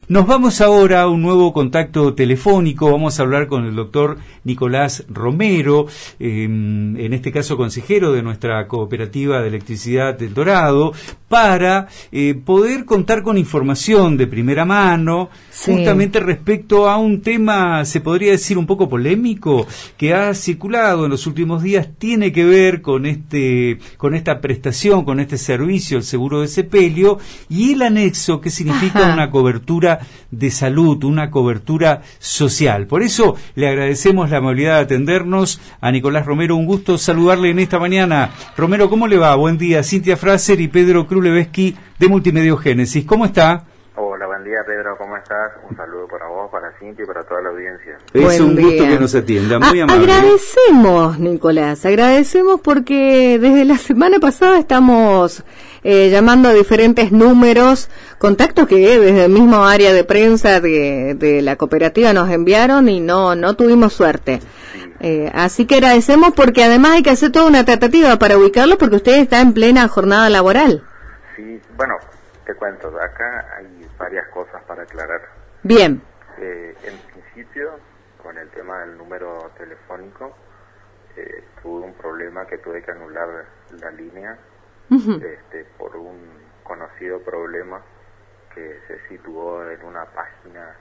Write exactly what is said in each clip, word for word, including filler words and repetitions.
Nos vamos ahora a un nuevo contacto telefónico. Vamos a hablar con el doctor Nicolás Romero, eh, en este caso consejero de nuestra cooperativa de electricidad del Dorado, para eh, poder contar con información de primera mano, sí, justamente respecto a un tema, se podría decir, un poco polémico, que ha circulado en los últimos días. Tiene que ver con este, con esta prestación, con este servicio, el seguro de sepelio, y el anexo, que significa Ajá. una cobertura de salud, una cobertura social. Por eso le agradecemos la amabilidad de atendernos a Nicolás Romero. Un gusto saludarle en esta mañana. Romero, ¿cómo le va? Buen día. Cintia Fraser y Pedro Krulewski de Multimediogénesis. ¿Cómo está? Hola, buen día, Pedro, ¿cómo estás? Un saludo para vos, para Cintia y para toda la audiencia. Es buen un día. gusto que nos atienda, muy A- amable. Agradecemos, Nicolás, agradecemos porque desde la semana pasada estamos eh, llamando a diferentes números, contactos que desde el mismo área de prensa de, de la cooperativa nos enviaron y no, no tuvimos suerte. Sí. Eh, así que agradecemos porque además hay que hacer toda una tratativa para ubicarlo porque usted está en plena jornada laboral. Sí, bueno, te cuento, acá hay varias cosas para aclarar. Bien. Eh, en principio, con el tema del número telefónico, eh, tuve un problema que tuve que anular la línea uh-huh. este, por un conocido problema que se situó en una página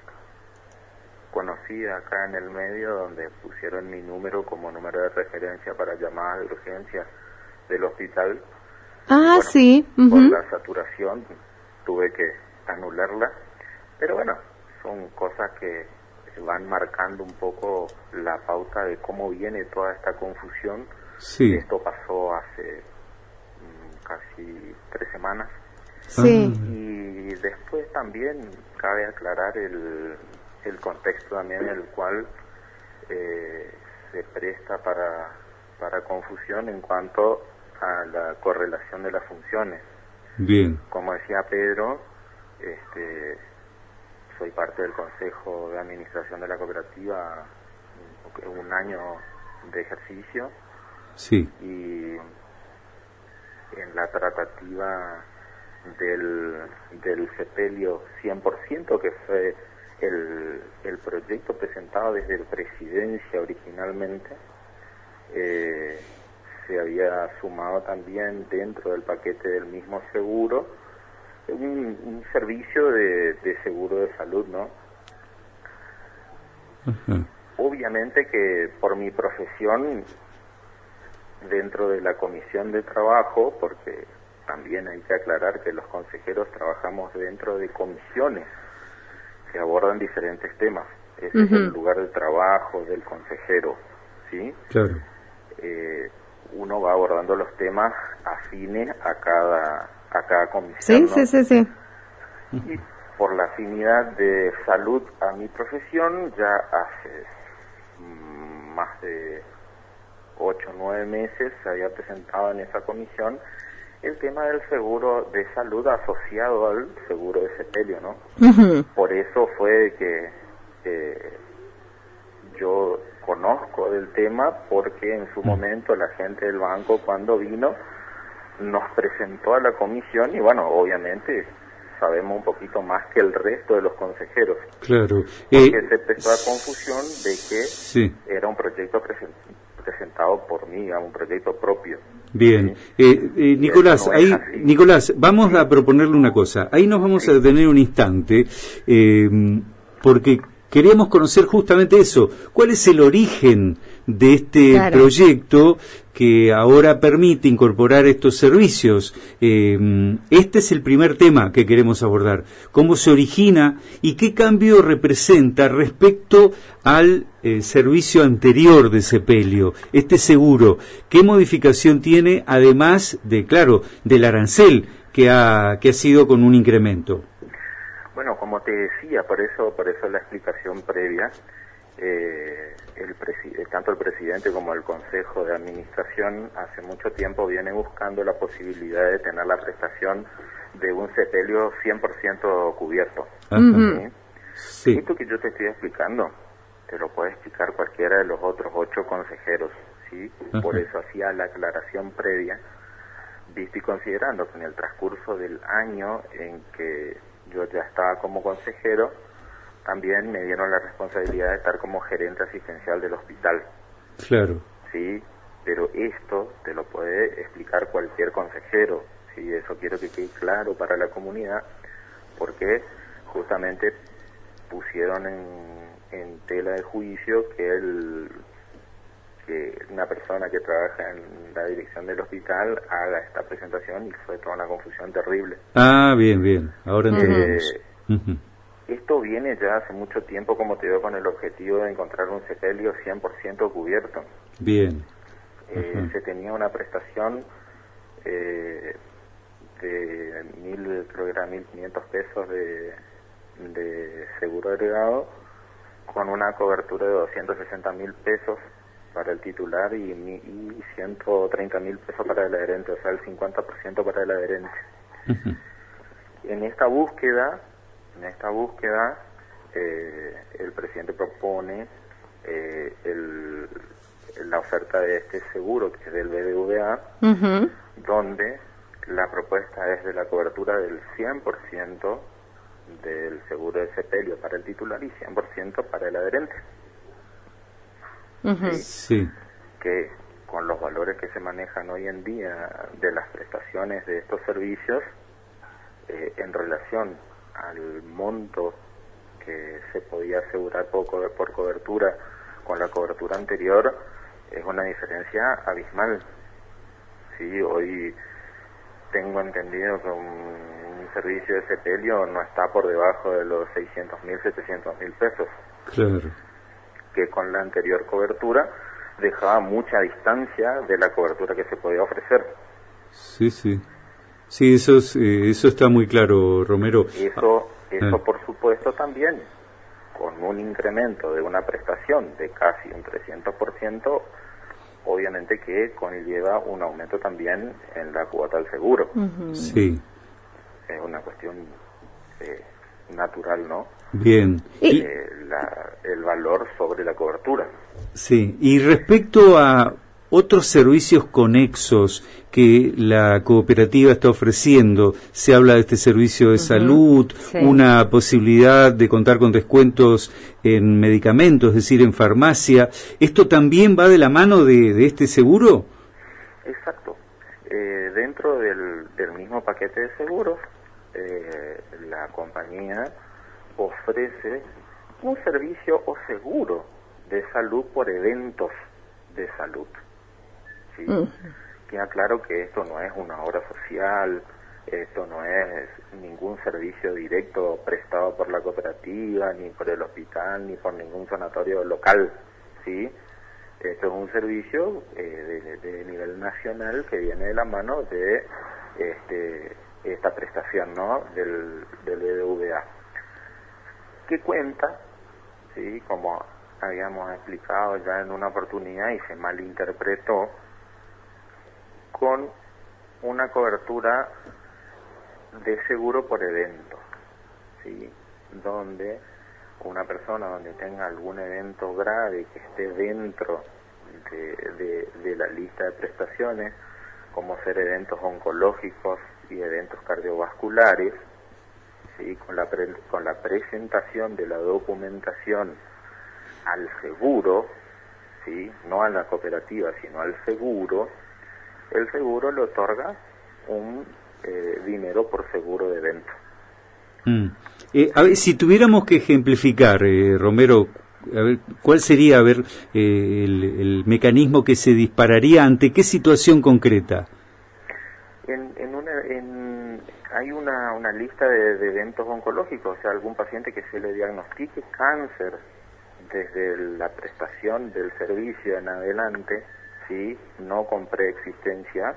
conocida acá en el medio, donde pusieron mi número como número de referencia para llamadas de urgencia del hospital. Ah, bueno, sí. Uh-huh. Por la saturación tuve que anularla, pero bueno, son cosas que van marcando un poco la pauta de cómo viene toda esta confusión. Sí. Esto pasó hace mm, casi tres semanas. Sí. Y después también cabe aclarar el, el contexto también en el cual eh, se presta para, para confusión en cuanto a la correlación de las funciones. Bien. Como decía Pedro, este, soy parte del Consejo de Administración de la cooperativa, un, un año de ejercicio. Sí. Y en la tratativa del, del sepelio cien por ciento, que fue el, el proyecto presentado desde la presidencia originalmente, eh, se había sumado también dentro del paquete del mismo seguro un, un servicio de, de seguro de salud, ¿no? Uh-huh. Obviamente que por mi profesión dentro de la comisión de trabajo, porque también hay que aclarar que los consejeros trabajamos dentro de comisiones que abordan diferentes temas. Ese uh-huh. es el lugar de trabajo del consejero, ¿sí? Claro. Eh, uno va abordando los temas afines a cada a cada comisión, sí, ¿no? sí, sí, sí. Y por la afinidad de salud a mi profesión, ya hace mm, más de ocho o nueve meses se había presentado en esa comisión el tema del seguro de salud asociado al seguro de sepelio, ¿no? Uh-huh. Por eso fue que eh, yo conozco del tema, porque en su momento la gente del banco, cuando vino, nos presentó a la comisión y bueno, obviamente sabemos un poquito más que el resto de los consejeros. Claro. Porque Eh, se prestó la confusión de que sí. era un proyecto present, presentado por mí, un proyecto propio. Bien. ¿Sí? Eh, eh, Nicolás, no ahí, Nicolás, vamos sí. a proponerle una cosa. Ahí nos vamos sí. a detener un instante, eh, porque queríamos conocer justamente eso. ¿Cuál es el origen de este claro. proyecto que ahora permite incorporar estos servicios? Eh, este es el primer tema que queremos abordar. ¿Cómo se origina y qué cambio representa respecto al eh, servicio anterior de sepelio, este seguro? ¿Qué modificación tiene, además de, claro, del arancel que ha, que ha sido con un incremento? Bueno, como te decía, por eso por eso la explicación previa, eh, el presi- tanto el presidente como el Consejo de Administración hace mucho tiempo viene buscando la posibilidad de tener la prestación de un sepelio cien por ciento cubierto. Uh-huh. ¿Sí? Sí. Esto que yo te estoy explicando, te lo puede explicar cualquiera de los otros ocho consejeros, ¿sí? Uh-huh. Por eso hacía la aclaración previa, visto y considerando que en el transcurso del año en que yo ya estaba como consejero, también me dieron la responsabilidad de estar como gerente asistencial del hospital. Claro. Sí, pero esto te lo puede explicar cualquier consejero, sí, eso quiero que quede claro para la comunidad, porque justamente pusieron en, en tela de juicio que el que una persona que trabaja en la dirección del hospital haga esta presentación, y fue toda una confusión terrible. Ah, bien, bien, ahora entendemos. Eh, uh-huh. Esto viene ya hace mucho tiempo, como te digo, con el objetivo de encontrar un sepelio cien por ciento cubierto. Bien. Eh, uh-huh. Se tenía una prestación eh, de mil, creo que era mil quinientos pesos de, de seguro agregado, con una cobertura de doscientos sesenta mil pesos para el titular y, y ciento treinta mil pesos para el adherente, o sea, el cincuenta por ciento para el adherente. Uh-huh. En esta búsqueda, en esta búsqueda, eh, el presidente propone eh, el, la oferta de este seguro, que es del B B V A, uh-huh. donde la propuesta es de la cobertura del cien por ciento del seguro de sepelio para el titular y cien por ciento para el adherente. Uh-huh. ¿Sí? Sí. Que con los valores que se manejan hoy en día de las prestaciones de estos servicios, eh, en relación al monto que se podía asegurar por, co- por cobertura con la cobertura anterior, es una diferencia abismal. Sí, hoy tengo entendido que un, un servicio de sepelio no está por debajo de los seiscientos mil, setecientos mil pesos. Claro. Que con la anterior cobertura dejaba mucha distancia de la cobertura que se podía ofrecer. Sí, sí. Sí, eso, es, eh, eso está muy claro, Romero. Eso, eso ah. por supuesto también, con un incremento de una prestación de casi un trescientos por ciento, obviamente que conlleva un aumento también en la cuota del seguro. Uh-huh. Sí. Es una cuestión eh, natural, ¿no? Bien. Y eh, la, el valor sobre la cobertura. Sí, y respecto a otros servicios conexos que la cooperativa está ofreciendo, se habla de este servicio de uh-huh. salud, sí. una posibilidad de contar con descuentos en medicamentos, es decir, en farmacia. ¿Esto también va de la mano de, de este seguro? Exacto. Eh, dentro del, del mismo paquete de seguros, eh, la compañía ofrece un servicio o seguro de salud por eventos de salud. ¿Sí? Uh-huh. Queda claro que esto no es una obra social, esto no es ningún servicio directo prestado por la cooperativa, ni por el hospital, ni por ningún sanatorio local, ¿sí? Esto es un servicio eh, de, de nivel nacional que viene de la mano de este, esta prestación, ¿no?, del, del B B V A, que cuenta, ¿sí?, como habíamos explicado ya en una oportunidad y se malinterpretó, con una cobertura de seguro por evento, ¿sí?, donde una persona donde tenga algún evento grave que esté dentro de, de, de la lista de prestaciones, como ser eventos oncológicos y eventos cardiovasculares, ¿sí?, con la pre, con la presentación de la documentación al seguro, ¿sí?, no a la cooperativa, sino al seguro, el seguro le otorga un eh, dinero por seguro de evento. Mm. Eh, a ver, si tuviéramos que ejemplificar, eh, Romero, a ver, ¿cuál sería, a ver, eh, el, el mecanismo que se dispararía ante qué situación concreta? En, en una, en, hay una, una lista de, de eventos oncológicos, o sea, algún paciente que se le diagnostique cáncer desde la prestación del servicio en adelante, ¿sí?, no con preexistencia,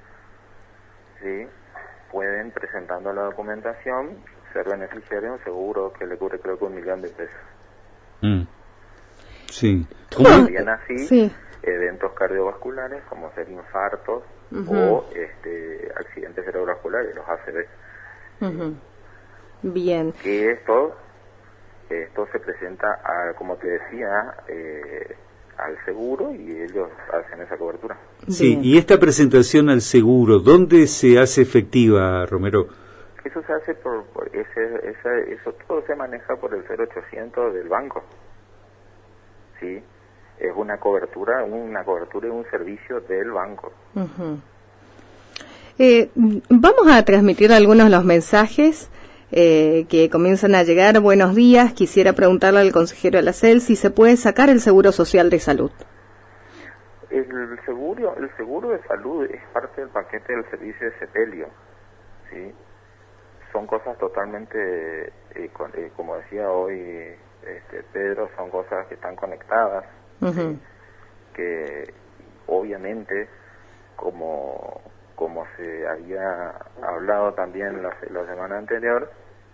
¿sí?, pueden, presentando la documentación, ser beneficiario de un seguro que le cubre creo que un millón de pesos. Mm. Sí. También así, sí. eventos cardiovasculares como ser infartos uh-huh. o este, accidentes cerebrovasculares, los A C V. Uh-huh. Bien. Que esto, esto se presenta, a, como te decía, eh, al seguro y ellos hacen esa cobertura. Sí, bien. Y esta presentación al seguro, ¿dónde se hace efectiva, Romero? Eso se hace por, por ese, ese, eso todo se maneja por el cero ochocientos del banco. Sí, es una cobertura, una cobertura y un servicio del banco. Uh-huh. Eh, vamos a transmitir algunos de los mensajes eh, que comienzan a llegar. Buenos días, quisiera preguntarle al consejero de la C E L si se puede sacar el seguro social de salud. El seguro, el seguro de salud es parte del paquete del servicio de sepelio, ¿sí? Son cosas totalmente, eh, con, eh, como decía hoy este, Pedro, son cosas que están conectadas, uh-huh. ¿sí? Que obviamente, como como se había hablado también la, la semana anterior,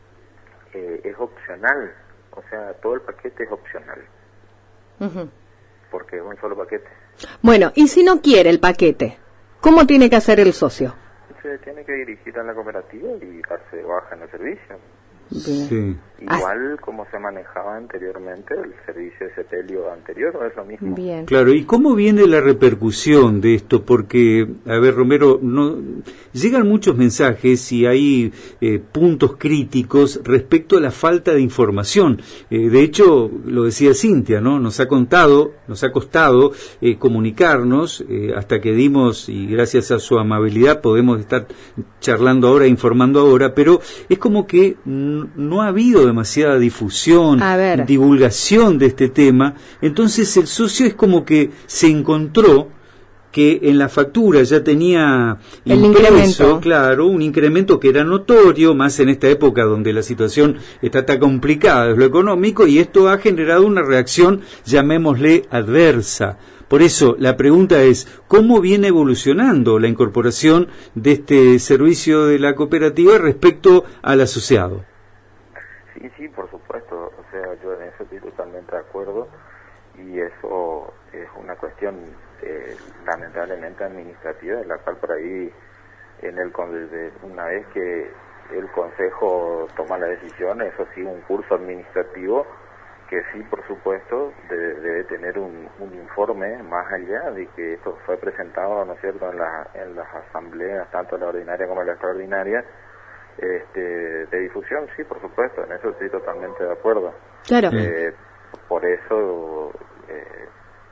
eh, es opcional, o sea, todo el paquete es opcional, uh-huh. porque es un solo paquete. Bueno, y si no quiere el paquete, ¿cómo tiene que hacer el socio? Se tiene que dirigir a la cooperativa y darse de baja en el servicio. Sí. Igual como se manejaba anteriormente el servicio de sepelio anterior, ¿no es lo mismo? Bien. Claro, ¿y cómo viene la repercusión de esto? Porque, a ver, Romero, no, llegan muchos mensajes y hay eh, puntos críticos respecto a la falta de información. Eh, de hecho, lo decía Cintia, ¿no? Nos ha contado, nos ha costado eh, comunicarnos eh, hasta que dimos, y gracias a su amabilidad podemos estar charlando ahora, informando ahora, pero es como que no, no ha habido demasiada difusión, divulgación de este tema. Entonces el socio es como que se encontró que en la factura ya tenía el impreso, incremento. Claro, un incremento que era notorio, más en esta época donde la situación está tan complicada desde lo económico, y esto ha generado una reacción, llamémosle, adversa. Por eso, la pregunta es, ¿cómo viene evolucionando la incorporación de este servicio de la cooperativa respecto al asociado? Sí, sí, por supuesto. O sea, yo en eso estoy totalmente de acuerdo, y eso es una cuestión eh, lamentablemente administrativa, de la cual por ahí, en el desde una vez que el Consejo toma la decisión, eso sí, un curso administrativo que sí, por supuesto, debe, debe tener un, un informe más allá de que esto fue presentado, ¿no es cierto?, en, la, en las asambleas, tanto la ordinaria como la extraordinaria, este, de difusión. Sí, por supuesto, en eso estoy totalmente de acuerdo. Claro. Eh, por eso, eh,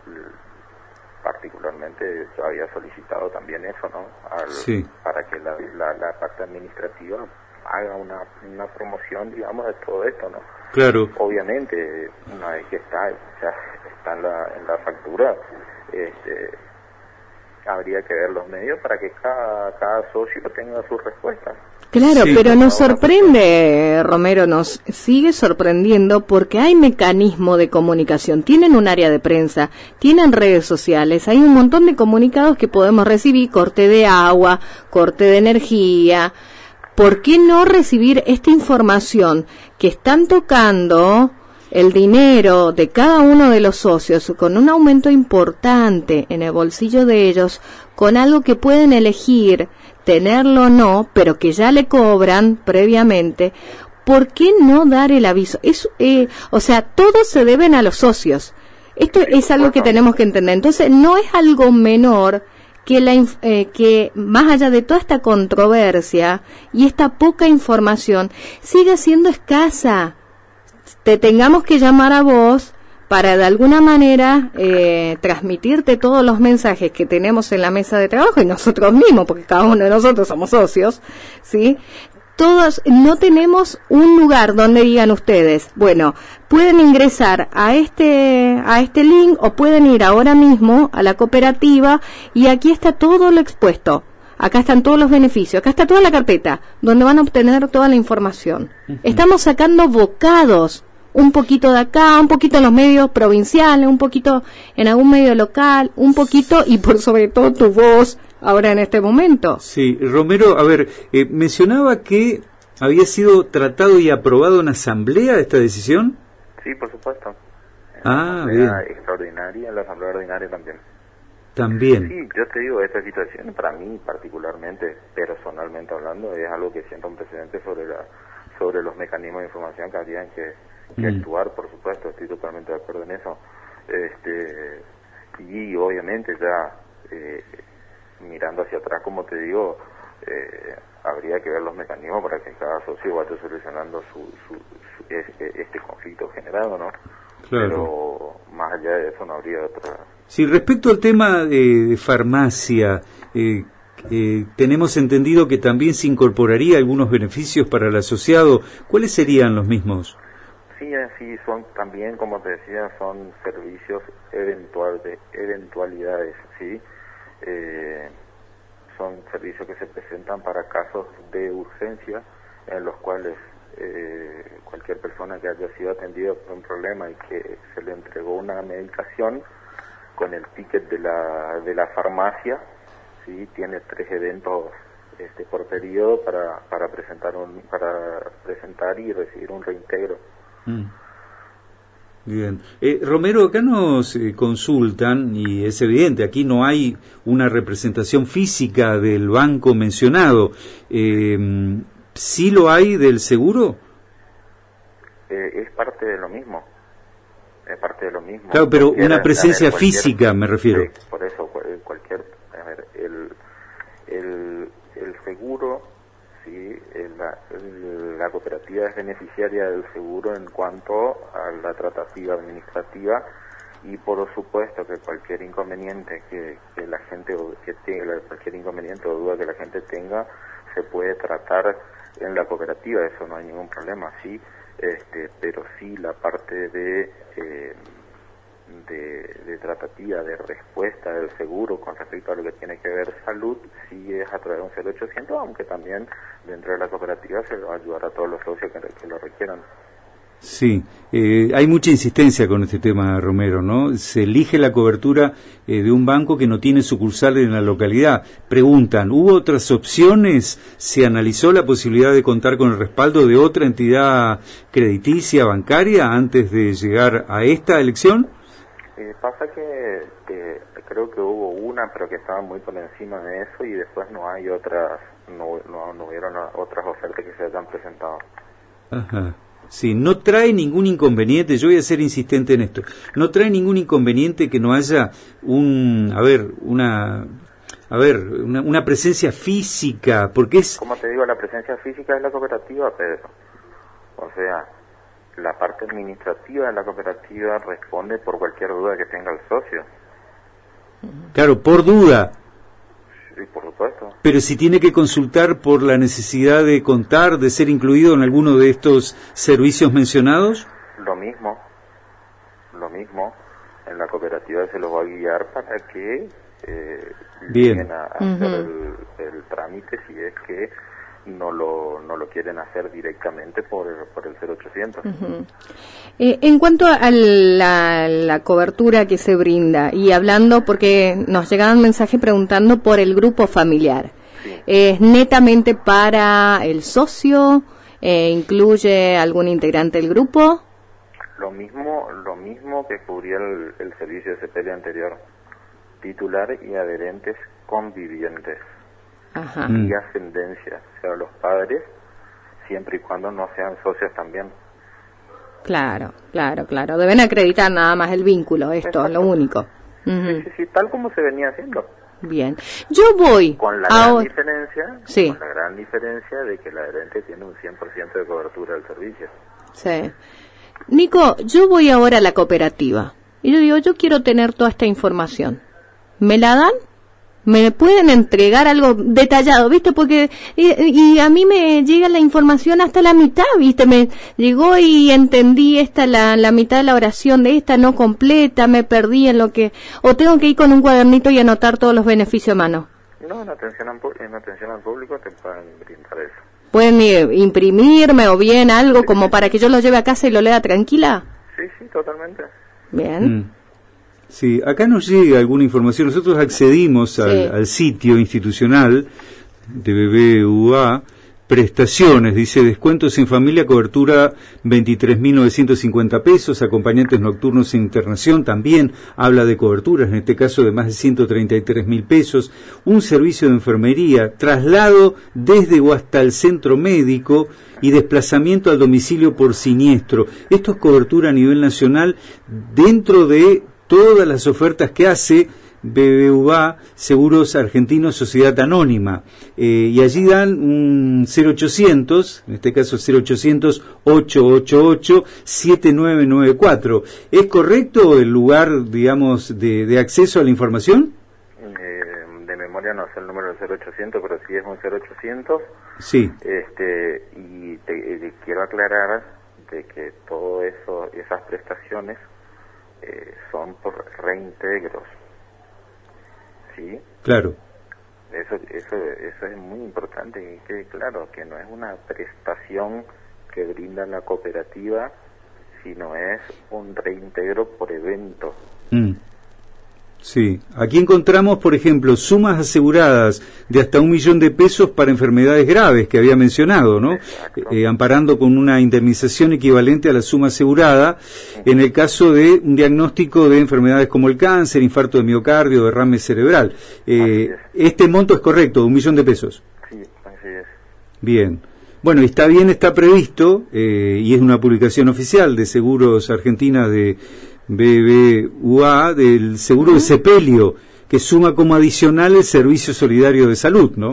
particularmente, yo había solicitado también eso, ¿no?, Al, sí. para que la, la, la parte administrativa haga una, una promoción, digamos, de todo esto, ¿no? Claro. Obviamente, una vez que está, ya está en la, en la factura, este, habría que ver los medios para que cada, cada socio tenga su respuesta. Claro, sí, pero nos sorprende, Romero, nos sigue sorprendiendo porque hay mecanismo de comunicación, tienen un área de prensa, tienen redes sociales, hay un montón de comunicados que podemos recibir, corte de agua, corte de energía. ¿Por qué no recibir esta información que están tocando el dinero de cada uno de los socios con un aumento importante en el bolsillo de ellos, con algo que pueden elegir, tenerlo o no, pero que ya le cobran previamente? ¿Por qué no dar el aviso? Es, eh, o sea, todos se deben a los socios. Esto es algo que tenemos que entender. Entonces, no es algo menor que, la, eh, que más allá de toda esta controversia y esta poca información, siga siendo escasa. Te tengamos que llamar a vos para de alguna manera eh, transmitirte todos los mensajes que tenemos en la mesa de trabajo, y nosotros mismos, porque cada uno de nosotros somos socios, ¿sí? Todos no tenemos un lugar donde digan ustedes, bueno, pueden ingresar a este a este link o pueden ir ahora mismo a la cooperativa y aquí está todo lo expuesto. Acá están todos los beneficios, acá está toda la carpeta donde van a obtener toda la información. Uh-huh. Estamos sacando bocados, un poquito de acá, un poquito en los medios provinciales, un poquito en algún medio local, un poquito y por sobre todo tu voz ahora en este momento. Sí, Romero, a ver, eh, mencionaba que había sido tratado y aprobado en asamblea esta decisión. Sí, por supuesto. En ah, la asamblea bien. extraordinaria, en la asamblea ordinaria también. También. Sí, yo te digo, esta situación para mí particularmente, personalmente hablando, es algo que sienta un precedente sobre la sobre los mecanismos de información que habrían que, que mm. actuar, por supuesto, estoy totalmente de acuerdo en eso. Este, y obviamente ya... Eh, mirando hacia atrás, como te digo, eh, habría que ver los mecanismos para que cada socio vaya solucionando su, su, su este, este conflicto generado, ¿no? Claro. Pero más allá de eso no habría otra... Sí, respecto al tema de, de farmacia, eh, eh, tenemos entendido que también se incorporaría algunos beneficios para el asociado. ¿Cuáles serían los mismos? Sí, sí, son también, como te decía, son servicios eventual de eventualidades, ¿sí? Eh, son servicios que se presentan para casos de urgencia en los cuales eh, cualquier persona que haya sido atendida por un problema y que se le entregó una medicación con el ticket de la de la farmacia, sí, tiene tres eventos este por periodo para para presentar un para presentar y recibir un reintegro. Mm. Bien. Eh, Romero, acá nos eh, consultan, y es evidente, aquí no hay una representación física del banco mencionado. Eh, ¿Sí lo hay del seguro? Eh, es parte de lo mismo. Es parte de lo mismo. Claro, pero cualquier, una presencia ver, física, cualquier, me refiero. Sí, por eso, cualquier... A ver, el, el, el seguro... Sí, la, la cooperativa es beneficiaria del seguro en cuanto a la tratativa administrativa y por supuesto que cualquier inconveniente que, que la gente que tenga, cualquier inconveniente o duda que la gente tenga se puede tratar en la cooperativa, eso no hay ningún problema, sí, este, pero sí la parte de eh, De, de tratativa, de respuesta del seguro con respecto a lo que tiene que ver salud, sí es a través de un cero ochocientos, aunque también dentro de la cooperativa se va a ayudar a todos los socios que, que lo requieran. Sí, eh, hay mucha insistencia con este tema, Romero, ¿no? Se elige la cobertura eh, de un banco que no tiene sucursal en la localidad. Preguntan, ¿hubo otras opciones? ¿Se analizó la posibilidad de contar con el respaldo de otra entidad crediticia, bancaria, antes de llegar a esta elección? Eh, pasa que, que creo que hubo una, pero que estaba muy por encima de eso y después no hay otras, no, no, no hubieron otras ofertas que se hayan presentado. Ajá. Sí, no trae ningún inconveniente, yo voy a ser insistente en esto, no trae ningún inconveniente que no haya un, a ver, una, a ver, una, una presencia física, porque es... Como te digo, la presencia física es la cooperativa, Pedro. O sea, la parte administrativa de la cooperativa responde por cualquier duda que tenga el socio. Claro, por duda. Sí, por supuesto. Pero si tiene que consultar por la necesidad de contar, de ser incluido en alguno de estos servicios mencionados. Lo mismo, lo mismo. En la cooperativa se los va a guiar para que eh, lleguen a, a uh-huh. hacer el, el trámite si es que no lo no lo quieren hacer directamente por el, por el cero ochocientos. Uh-huh. Eh, en cuanto a la, la cobertura que se brinda, y hablando, porque nos llegaban mensajes preguntando por el grupo familiar, sí. ¿Es netamente para el socio? Eh, ¿Incluye algún integrante del grupo? Lo mismo lo mismo que cubría el, el servicio de C P L anterior, titular y adherentes convivientes. Ajá. Y ascendencia, o sea, los padres, siempre y cuando no sean socios también. Claro, claro, claro. Deben acreditar nada más el vínculo, esto es lo único. Uh-huh. Sí, sí, sí, tal como se venía haciendo. Bien. Yo voy con la a... gran diferencia, sí. con la gran diferencia de que el adherente tiene un cien por ciento de cobertura del servicio. Sí. Nico, yo voy ahora a la cooperativa y yo digo, yo quiero tener toda esta información. ¿Me la dan? ¿Me pueden entregar algo detallado, viste? Porque y, y a mí me llega la información hasta la mitad, viste, me llegó y entendí esta la, la mitad de la oración de esta no completa, me perdí en lo que, o tengo que ir con un cuadernito y anotar todos los beneficios a mano. No, en atención al, en atención al público te pueden brindar eso. ¿Pueden eh, imprimirme o bien algo sí, como sí. para que yo lo lleve a casa y lo lea tranquila? Sí, sí, totalmente. Bien. Mm. Sí, acá nos llega alguna información. Nosotros accedimos al, sí. al sitio institucional de B B V A, prestaciones, dice descuentos en familia, cobertura veintitrés mil novecientos cincuenta pesos, acompañantes nocturnos e internación, también habla de coberturas, en este caso de más de ciento treinta y tres mil pesos, un servicio de enfermería, traslado desde o hasta el centro médico y desplazamiento al domicilio por siniestro. Esto es cobertura a nivel nacional dentro de todas las ofertas que hace B B V A Seguros Argentinos Sociedad Anónima, eh, y allí dan un cero ochocientos, en este caso cero ochocientos, ochocientos ochenta y ocho, setenta y nueve noventa y cuatro. ¿Es correcto el lugar, digamos, de, de acceso a la información? Eh, de memoria no sé el número del cero ochocientos, pero sí es un cero ochocientos. Sí. Este, y te, te quiero aclarar de que todo eso, esas prestaciones eh, son por reintegros. ¿Sí? Claro. Eso, eso, eso es muy importante que quede claro, que no es una prestación que brinda la cooperativa, sino es un reintegro por evento. Mm. Sí, aquí encontramos, por ejemplo, sumas aseguradas de hasta un millón de pesos para enfermedades graves que había mencionado, ¿no? Eh, amparando con una indemnización equivalente a la suma asegurada en el caso de un diagnóstico de enfermedades como el cáncer, infarto de miocardio, derrame cerebral. Eh, este monto es correcto, un millón de pesos. Sí, así es. Bien. Bueno, está bien, está previsto, eh, y es una publicación oficial de Seguros Argentina de B B V A, del seguro de sepelio, que suma como adicional el servicio solidario de salud, ¿no?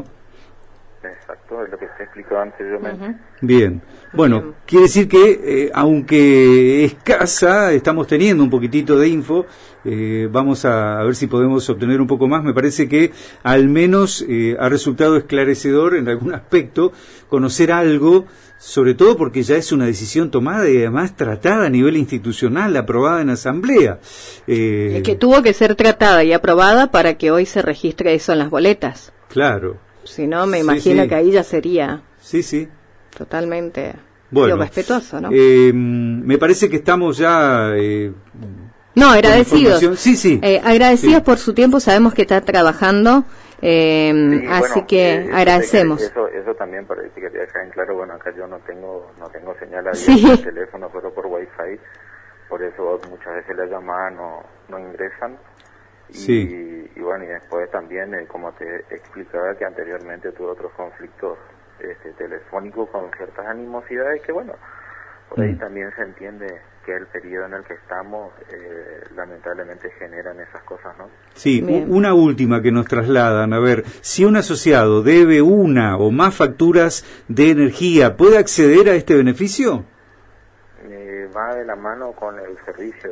Exacto, es lo que se explicó anteriormente. Uh-huh. Bien, bueno, Bien. Quiere decir que, eh, aunque escasa, estamos teniendo un poquitito de info, eh, vamos a, a ver si podemos obtener un poco más. Me parece que al menos eh, ha resultado esclarecedor en algún aspecto conocer algo, sobre todo porque ya es una decisión tomada y además tratada a nivel institucional, aprobada en asamblea. Eh, que tuvo que ser tratada y aprobada para que hoy se registre eso en las boletas. Claro. Si no, me imagino sí, sí. que ahí ya sería sí, sí. totalmente bueno, respetuoso, ¿no? Eh, me parece que estamos ya... Eh, no, agradecidos. Sí, sí. Eh, agradecidos sí. por su tiempo, sabemos que está trabajando. Eh, sí, así bueno, que eh, agradecemos. Eso, eso también para decir que quería dejar en claro, bueno, acá yo no tengo no tengo señal abierta sí. de teléfono, solo por wifi, por eso muchas veces las llamadas no, no ingresan. Y, sí. y bueno, y después también, eh, como te explicaba, que anteriormente tuve otros conflictos este, telefónicos con ciertas animosidades que, bueno, por ahí mm. también se entiende que el periodo en el que estamos eh, lamentablemente generan esas cosas, ¿no? Sí, Bien. Una última que nos trasladan, a ver, si un asociado debe una o más facturas de energía, ¿puede acceder a este beneficio? Eh, va de la mano con el servicio,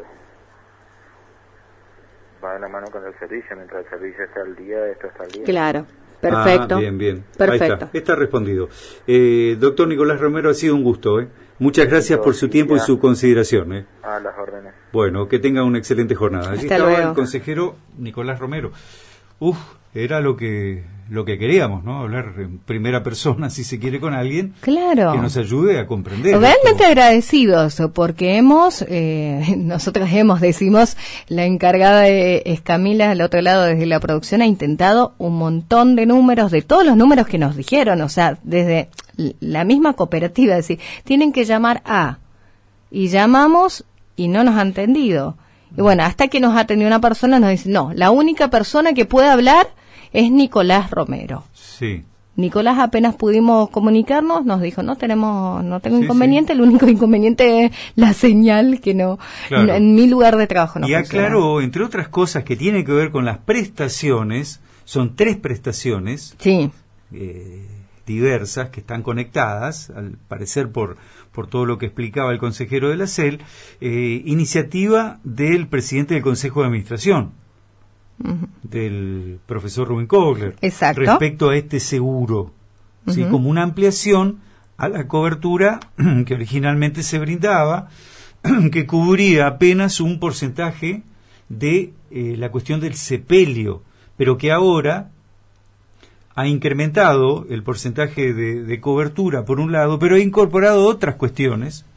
va de la mano con el servicio, mientras el servicio está al día, esto está al día. Claro. Perfecto. Ah, bien, bien. Perfecto. Ahí está, está respondido. Eh, doctor Nicolás Romero, ha sido un gusto, ¿eh? Muchas gracias por su tiempo y su consideración, ¿eh? A las órdenes. Bueno, que tenga una excelente jornada. Allí Hasta estaba luego. el consejero Nicolás Romero. Uf, era lo que lo que queríamos, ¿no? Hablar en primera persona, si se quiere, con alguien claro. que nos ayude a comprender. Realmente esto. agradecidos, porque hemos, eh, nosotras hemos, decimos, la encargada de Escamila al otro lado desde la producción ha intentado un montón de números, de todos los números que nos dijeron, o sea, desde la misma cooperativa, es decir, tienen que llamar a, y llamamos y no nos ha entendido. Y bueno, hasta que nos atendió una persona, nos dice, no, la única persona que puede hablar es Nicolás Romero. Sí. Nicolás, apenas pudimos comunicarnos, nos dijo, no tenemos, no tengo sí, inconveniente, sí. el único inconveniente es la señal que no, claro. en, en mi lugar de trabajo no y funciona. aclaró, entre otras cosas que tienen que ver con las prestaciones, son tres prestaciones sí. eh, diversas que están conectadas, al parecer por por todo lo que explicaba el consejero de la C E L, eh, iniciativa del presidente del Consejo de Administración, uh-huh. del profesor Rubén Kogler, Exacto. respecto a este seguro, uh-huh. ¿sí? como una ampliación a la cobertura que originalmente se brindaba, que cubría apenas un porcentaje de eh, la cuestión del sepelio, pero que ahora ha incrementado el porcentaje de, de cobertura por un lado, pero ha incorporado otras cuestiones